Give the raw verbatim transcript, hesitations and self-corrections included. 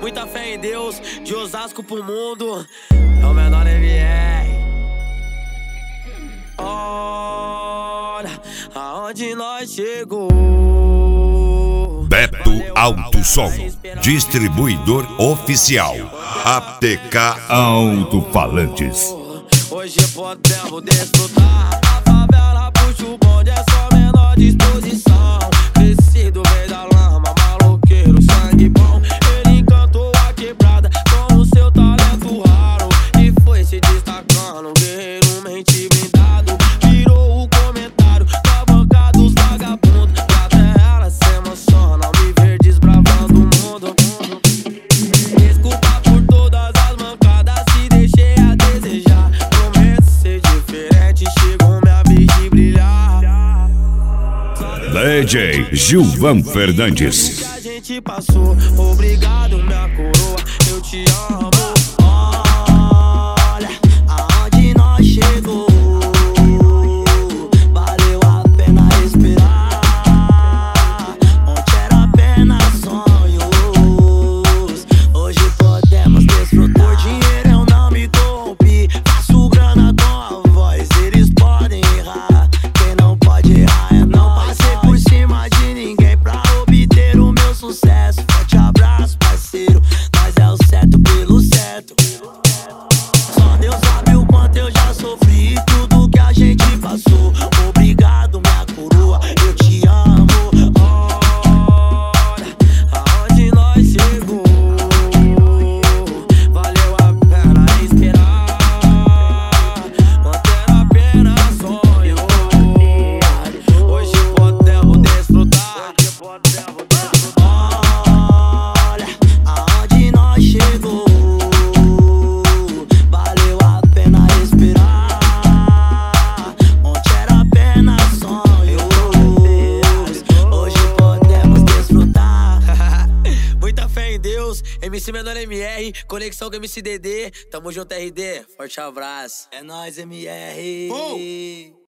muita fé em Deus, de Osasco pro mundo. É o menor M R. Olha aonde nós chegou. Beto Alto Som, distribuidor oficial. A T K Alto-Falantes. Hoje podemos desfrutar. A favela puxa o bonde, é só menor disposição. Crescido veio da lama, maloqueiro, sangue bom. Ele encantou a quebrada com o seu talento raro e foi se destacando, guerreiro mente blindado. Virou o comentário da banca dos vagabundos. Até ela se emociona ao me ver desbravando o mundo. Desculpa por todas as mancadas, se deixei a desejar. Prometo ser diferente, chegou minha vez de brilhar. D J Gilvan Fernandes. Que a gente passou, obrigado minha coroa, eu te amo. Olha aonde nós chegou, valeu a pena respirar. Onde era apenas sonhos, hoje podemos desfrutar. Por dinheiro eu não me corrompi, faço grana com a voz. Eles podem errar, quem não pode errar é não. Passei por cima de ninguém pra obter o meu sucesso. Forte abraço, parceiro, nós é o certo pelo certo. Só Deus sabe o quanto eu já sofri, tudo que a gente passou. Obrigado minha coroa, eu te amo. Olha aonde nós chegou, valeu a pena esperar. Manter apenas sonhos, hoje podemos desfrutar. Olha aonde nós chegou, valeu a pena respirar. Onde era apenas sonhos, hoje podemos desfrutar. Muita fé em Deus, M C Menor M R, conexão com M C D D. Tamo junto, R D, forte abraço. É nóis, M R.